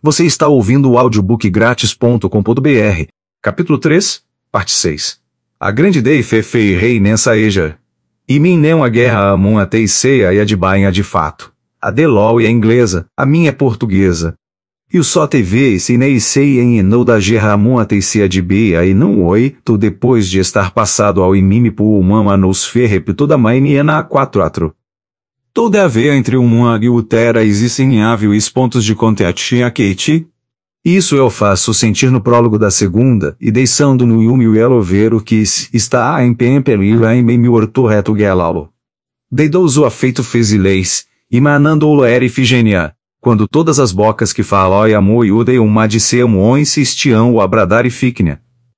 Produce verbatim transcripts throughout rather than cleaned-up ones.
Você está ouvindo o audiobook grátis ponto com ponto br, capítulo três, parte seis. A grande dei fe fei rei nessa eja. E mim não a guerra amun a teiceia e a de bainha de fato. A de lol e a inglesa, a minha é portuguesa. E o só T V se nem sei em enou da guerra amun a teiceia de bia e não oi, tu depois de estar passado ao imime pu umama nos ferrep toda mãe a quatro atro. Toda a veia entre o Muang e o Terra existem háveis pontos de contato a Kate. Isso eu faço sentir no prólogo da segunda, e deixando no Yumi o Yellow ver o que está em período em meio orto reto galalo. Deidouso afeito fez leis, e manando o era Ifigênia, quando todas as bocas que falam e amo e udei uma de se amo insistiam o abradar e ficnia.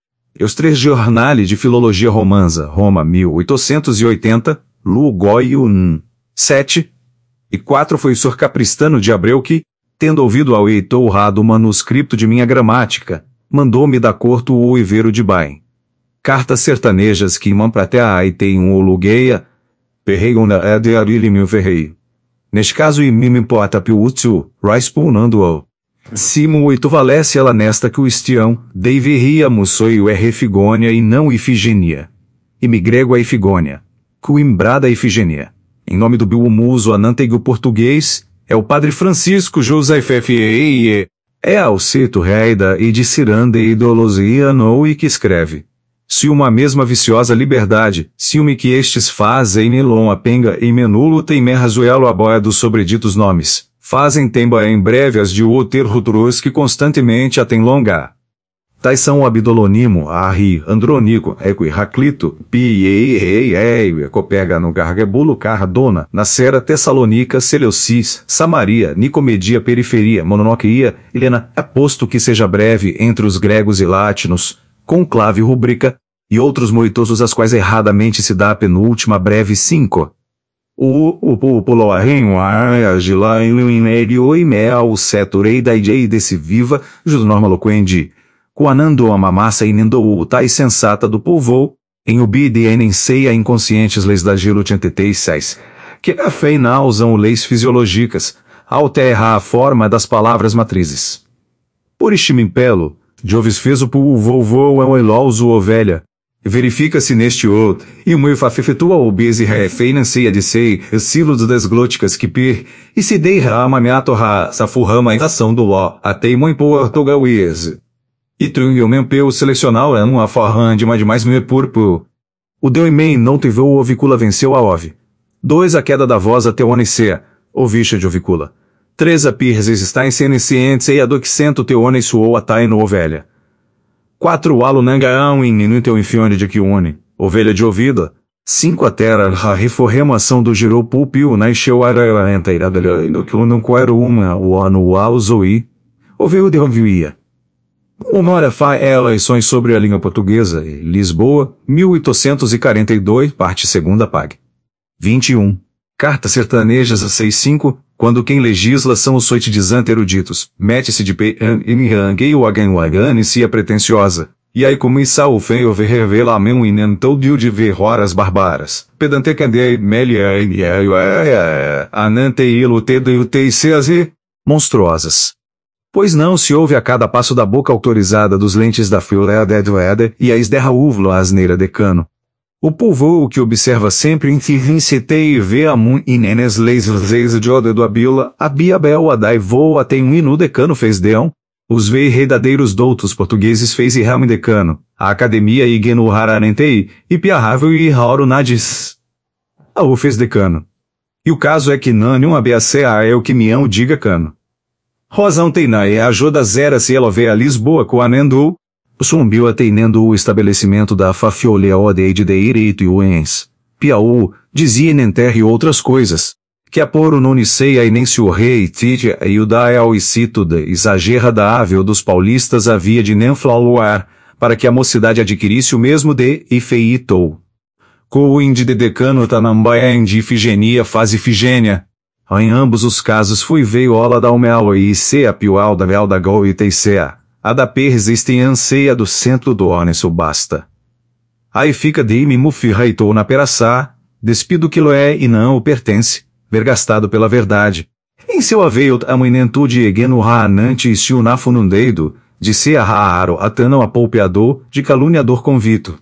E os três jornali de filologia romanza, Roma mil oitocentos e oitenta, Lu Goi un. sete e quatro foi o senhor Capristano de Abreu que, tendo ouvido ao Heitor rado o manuscrito de minha gramática, mandou-me da corto o Oiveiro de Bain. Cartas sertanejas que imam pratea e tem um olugueia, perreigona é de arilimio ferrei. Neste caso imim importa piútio, ricepunando-o. Simo oito valesse ela nesta que o estião, deiveria mussoi o errefigônia e não Ifigenia. E me grego a Ifigônia. Coimbrada Ifigenia. Em nome do biumuso anantego português, é o padre Francisco José F E é Alceto Reida e de Ciranda e Idolosia no e que escreve. Se uma mesma viciosa liberdade, ciúme que estes fazem Nilon a penga e menulo tem merrazuelo a boia dos sobreditos nomes, fazem temba em breve as de o ter rutros que constantemente a tem longa. Tais são o Abidolonimo, Arri, Andronico, Equi, Raclito, Pi, Ei, Ei, Copega no Gargebulo, Cardona, Nacera, Tessalônica, Seleucis, Samaria, Nicomedia, Periferia, Mononoquia, Helena, aposto que seja breve entre os gregos e latinos, conclave rubrica, e outros moitosos as quais erradamente se dá a penúltima breve cinco. O, o, o, poloarrenho, a, agila, iluminério, e mea, o setorei da idei desse viva, jus norma loquendi. Quanando a mamassa e nendo o tais sensata do povo, em obedienem sei a inconscientes leis da gilo oitenta e seis, que a fé usam leis fisiológicas, alterra a forma das palavras matrizes. Por estimpelo, Joves fez o povo voo é um elauso ovelha, verifica-se neste o, e o meu efetua obese refeinan ceia de sei, silos desglóticas que per, e se dei rama meatorra, safurrama em ação do ó, ateimo em português. E trunho mempeu selecional é uma forran de mais demais me purpo. O deu e não teve o ovicula venceu a ove. dois A queda da voz até o onicea, ovicha de ovicula. três A pirses está em cientes e a doxento teone suou a tai no ovelha. quatro O alunangaão em minuto infione de quione, ovelha de ouvida. cinco A terra a reforremação do girou pulpio na encheu a enta iradalha no que não quero uma o ano o alzoi. Oveio de ovia. Uma hora fa eleições sobre a língua portuguesa, Lisboa, mil oitocentos e quarenta e dois, parte segunda pag. vinte e um. Cartas sertanejas a seis cinco, quando quem legisla são os soitidizantes eruditos, mete-se de pé e me ranguei o agan e se a pretensiosa. E aí começa o feio ver revela meu inentou de ver horas barbaras. Pedante candei melia e anante ilo tedo e o teiceaze, monstruosas. Pois não se ouve a cada passo da boca autorizada dos lentes da filha dedoeda e a esderra uvlo a asneira decano. O povo que observa sempre em e vê a mun inenes leis leis de ode do abila, a biabel a dai voa tem um inu decano fez deão, os vei redadeiros doutos portugueses fez e rame decano, a academia e genu hararentei, e piarrável e rauro nadis. A u fez decano. E o caso é que nanium abacea é o que mião diga cano. Rosão teinai ajuda zera se ela vê a Lisboa com anendo, sumbio ateinendo o estabelecimento da fafiolea de deire e uens. Piauí, dizia nenterre outras coisas, que a poro não niceia e nem se o rei titia e o da el e cito de exagera da ável dos paulistas havia de nem flauar, para que a mocidade adquirisse o mesmo de e feitou. Co indi de decano tanambaia indi Ifigenia faz Ifigênia. Em ambos os casos fui veio ola da umelo e se a piual da vel da gol e teicea, a da persistem anseia do centro do honesto basta. Aí fica de me mufi reitou na peraçá, despido que lo é e não o pertence, vergastado pela verdade. Em seu aveio amuinentu de egeno raanante e siunafunundeido, de se arraaro atano apolpeador, de caluniador convito.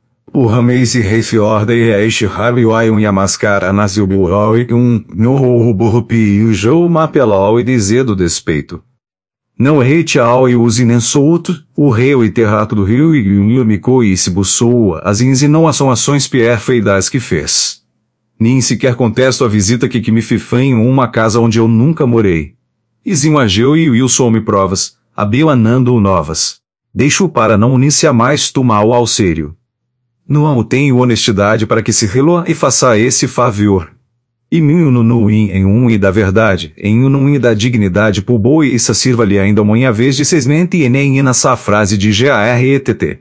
O rameis e rei fiorda e eixe rabiuaium e a mascara nasceu buoi um no burrupi e o jou mapelol e dizedo despeito. Não rei tchau e usi nem solto, o rei o terrato do rio e o mico e se buçoa, as inzi não são ações perfeitas que fez. Nem sequer contesto a visita que que me fifã em uma casa onde eu nunca morei. Izinho ageu e Wilson me provas, abiu anando novas. Deixo para não unir-se a mais tu mal ao sério. Não tenho honestidade para que se reloa e faça esse favor. E minho no nuim em um e da verdade, em um nuim da dignidade por boa e essa sirva-lhe ainda uma vez de sesmente e nem nessa frase de G A R E T T.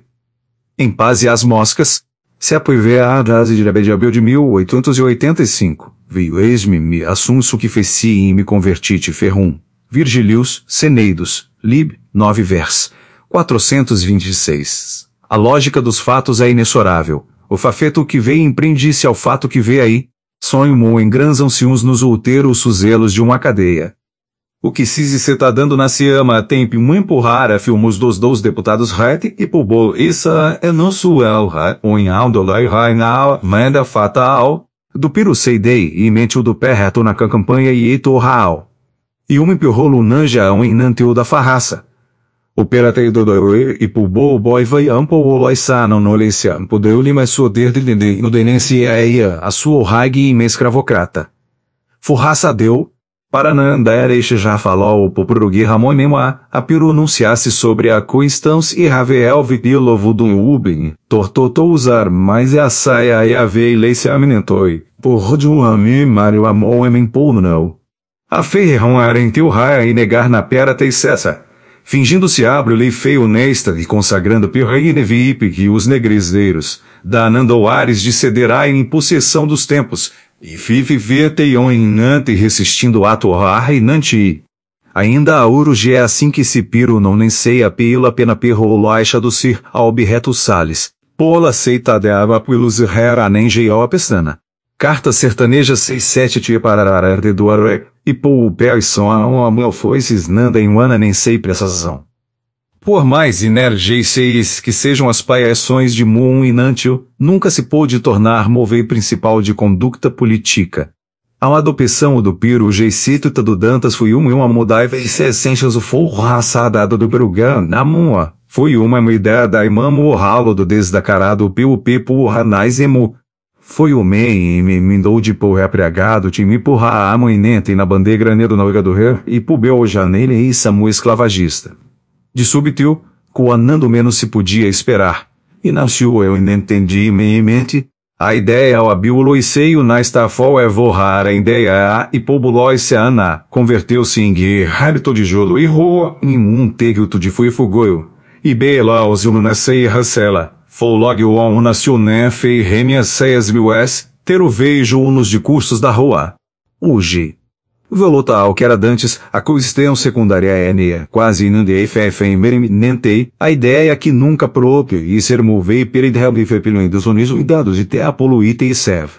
Em paz e as moscas, se apoiver a frase de Abreu de abril de mil oitocentos e oitenta e cinco, veio eis-me me assunso que feci e me convertite ferrum. Virgilius, Seneidos, Lib, nove vers, quatrocentos e vinte e seis. A lógica dos fatos é inexorável. O fafeto que vê empreende-se ao fato que vê aí. Sonho-mo engrançam-se uns nos outeiros suzelos de uma cadeia. O que se se tá dando na Ciama a tempo um empurrar a filmos dos dois deputados Rete e Pubol issa é nosso elra, o inaldolai rainal, manda fatal, do piru seidei e mentiu do pé reto na campanha e eito raal. E um empurrolo nanja um inanteu da farraça. O peratei do doe e Pubol boy vai ampo o loisano no leiciam, podeu-lhe mais soder de dende no denense eia, a sua rague e mescravocrata. Forraça deu, para não andar este já falou o popurugui Ramon Memua, a piru anunciasse sobre a coinstância e Ravel vipilovo do Uben, tortotou usar mais e a saia e a vei leice aminentoi, por de um ami Mário amou em não. A ferrão arenteu raia e negar na pera tei cessa. Fingindo-se abre o lei feio nesta e consagrando pirrei nevipe que os negrizeiros, danando ares de cederá em possessão dos tempos, e fifi veteion em nante resistindo ato reinante. Ainda a uruge é assim que se piro não nem sei a pila pena perro loaixa do sir albirreto sales, pola aceita de aba pilus rera nem geol a pestana. Carta sertaneja seis sete tia pararara de doare, e pô o pé e som a um amor foices nanda em wana nem sei prestação. Por mais inergeis que sejam as paiações de Moon e Nantio, nunca se pôde tornar movei principal de conducta política. A adopção do piro geicítita do Dantas foi uma e uma mudaiva e se essências o forraçada do Brugan na Mua, foi uma ideia da imamo o ralo do desdacarado pelo pepo ranais emu. Foi o mei e me mindou de porra apregado time porra a amanhente na bandeira nedo na orga do rei e pubeu janele e samu esclavagista. De súbito, coanando menos se podia esperar, e nasceu eu entendi meiamente, a ideia ao abiuloiseio na estafol é vorrar a ideia a e pobuloise ana, converteu-se em guerrito de jolo e roa em um teguto de fui fugoio, e bela aos nascei racela. Folog o on nacioné fei remias seias miles, ter o vejo nos de cursos da rua. Ugi. Volota ao que era dantes, a questão secundária é quase inundei fefem mereminentei, a ideia que nunca próprio e ser movei peridhelbifepilum dos unidos e dados de te apoluite e serve.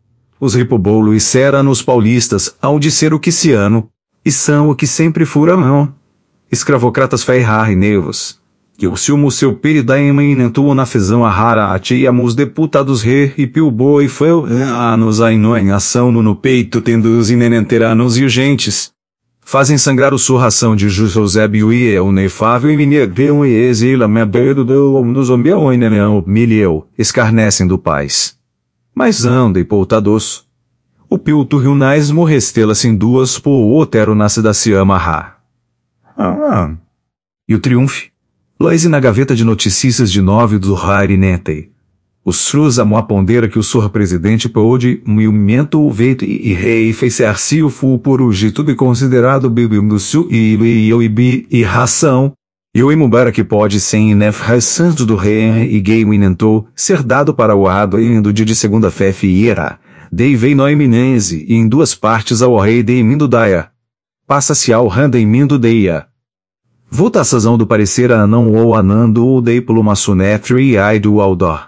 Os ripobolo e sera nos paulistas, ao de ser o que se ano, e são o que sempre fura mão. Escravocratas ferrar e nervos. Que o silmo seu peridaima inentua na fezão a rara atiamos deputados re e pilbo e foi anos aino em ação no, no peito tendo os inenenteranos e urgentes. Fazem sangrar o surração de Josébio e o nefável e minegão e exila mebedo do um dos ombião e nenão milheu, escarnecem do paz. Mas anda e poutados. O pilto riunais morrestela-se em duas por o otero nasce da se amarrar. Ah. E o triunfe? Loise na gaveta de notícias de nove do Rari Netei. Os trus a pondera que o senhor presidente pôde, milmento o veito e rei fez-se o fu por o tudo considerado bibim do sul e eu e bi e ração. Eu e Mubarak pode sem nef santo do rei e gay minentou, ser dado para o ado indo de de segunda fé fiera. Dei vei no eminense e em duas partes ao rei de mindo daia. Passa-se ao randa em mindo deia. Votação do parecer a não ou anando ou dei pelo maçonetro e ai do aldor.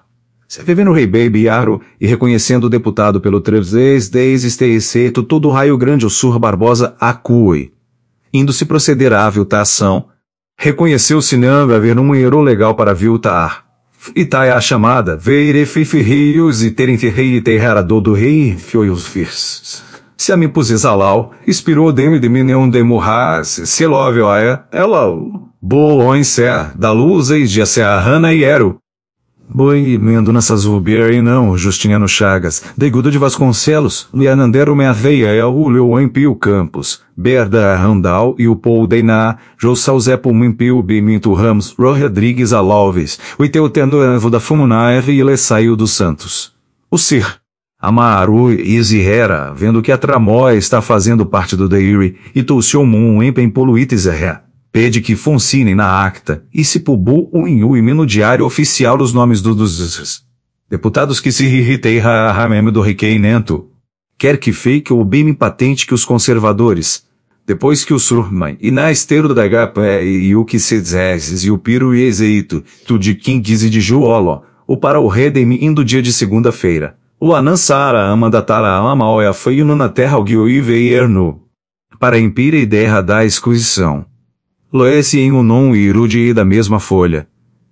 Se vivendo o rei Baby Aro, e reconhecendo o deputado pelo três dez esteceto todo o raio grande o Sur Barbosa acui. Indo-se proceder à aviltação, reconheceu-se não haver um hero legal para aviltar. E tá a chamada, veire fifi rios e terem rei e terrado do rei, fioios firs. Se a me puses alau, inspirou demi de minion de morras, se love aia, ela, boon ser, da luz e de se a rana e ero. Boi, mendo nessas rubier e não, Justiniano Chagas, Degudo de Vasconcelos, Lianandero me aveia é o Leo Empio Campos, Berda Randal e o Paul Deiná, Jossal Zepo Mimpio Biminto Ramos, Ro Rodrigues Alves, o Iteutendo Evo da Fumunaeve e Lessaio dos Santos. O Sir. Amaru e Zihera, vendo que a tramóia está fazendo parte do Deiri, e Touciou Mun Empen Poluites Erré. Pede que funcinem na acta, e se publi o em no diário oficial os nomes dos, dos deputados que se irritei ha do Riquei Nento. Quer que fake ou bem patente que os conservadores, depois que o Surman e na esteiro da H P e o que se dizes e o Piro e Ezeito, tu de quinze de Juolo, ou para o Redem indo dia de segunda-feira. O Anansara amandatara amaoia foi na terra o Guioi veierno. Para impira ideia da exclusão. Loesse em Unon e Irudi da mesma folha.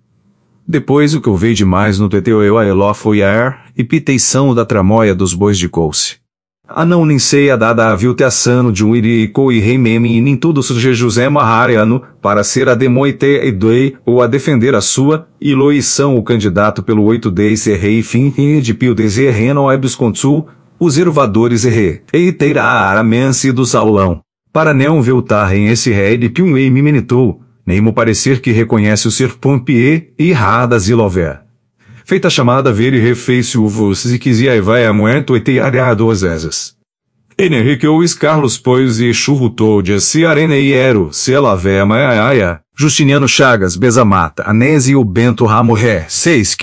Depois o que eu veio demais no teteu eu a Eló foi a er, e piteição da tramóia dos bois de couce. A não nem sei a dada a vilteaçano de um irico e rei meme e nem tudo surge José Mahariano, para ser a demoite e doei, ou a defender a sua, e loição o candidato pelo oito d ser rei fim de pio deserreno ebis consul, os ervadores erre, e teira a aramense do saulão. Para não viltar em esse rei de pium e mimenitou, nem mo parecer que reconhece o ser pompier e radas e lover. Feita a chamada ver e refeice o vos e quisia e vai a muerto e te a duas vezes. Henrique ou Carlos pois e churrutou de se arena e ero, se ela vé maiaia, Justiniano Chagas, Bezamata, Anese e o Bento Ramo Ré, seis